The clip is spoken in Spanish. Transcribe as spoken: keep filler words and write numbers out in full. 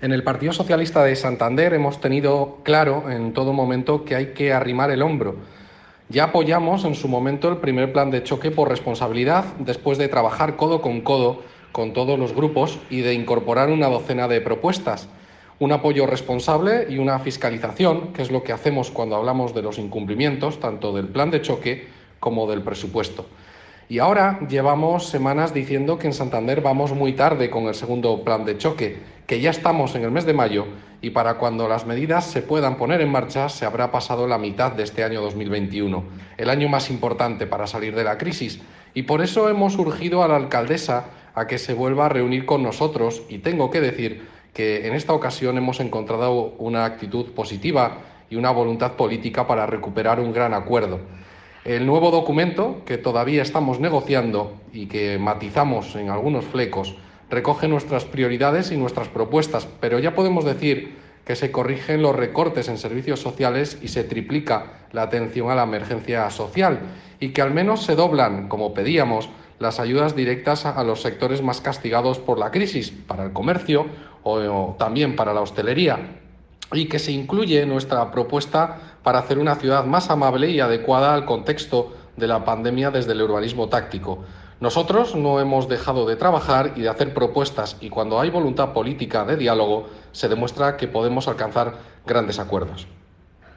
En el Partido Socialista de Santander hemos tenido claro en todo momento que hay que arrimar el hombro. Ya apoyamos en su momento el primer plan de choque por responsabilidad, después de trabajar codo con codo con todos los grupos y de incorporar una docena de propuestas. Un apoyo responsable y una fiscalización, que es lo que hacemos cuando hablamos de los incumplimientos, tanto del plan de choque como del presupuesto. Y ahora llevamos semanas diciendo que en Santander vamos muy tarde con el segundo plan de choque, que ya estamos en el mes de mayo y para cuando las medidas se puedan poner en marcha se habrá pasado la mitad de este año dos mil veintiuno, el año más importante para salir de la crisis. Y por eso hemos urgido a la alcaldesa a que se vuelva a reunir con nosotros y tengo que decir que en esta ocasión hemos encontrado una actitud positiva y una voluntad política para recuperar un gran acuerdo. El nuevo documento, que todavía estamos negociando y que matizamos en algunos flecos, recoge nuestras prioridades y nuestras propuestas, pero ya podemos decir que se corrigen los recortes en servicios sociales y se triplica la atención a la emergencia social y que al menos se doblan, como pedíamos, las ayudas directas a los sectores más castigados por la crisis, para el comercio o, o también para la hostelería, y que se incluye nuestra propuesta para hacer una ciudad más amable y adecuada al contexto de la pandemia desde el urbanismo táctico. Nosotros no hemos dejado de trabajar y de hacer propuestas y cuando hay voluntad política de diálogo se demuestra que podemos alcanzar grandes acuerdos.